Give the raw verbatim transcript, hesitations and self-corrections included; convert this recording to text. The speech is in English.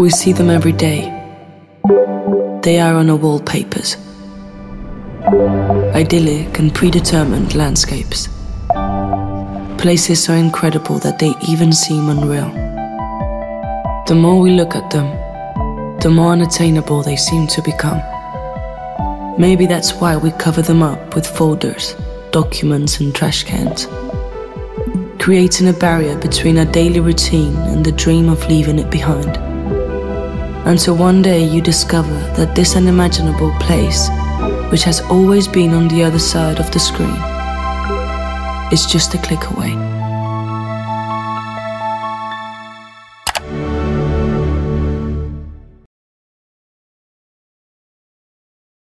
We see them every day. They are on our wallpapers. Idyllic and predetermined landscapes. Places so incredible that they even seem unreal. The more we look at them, the more unattainable they seem to become. Maybe that's why we cover them up with folders, documents and trash cans, creating a barrier between our daily routine and the dream of leaving it behind. Until one day you discover that this unimaginable place, which has always been on the other side of the screen, is just a click away.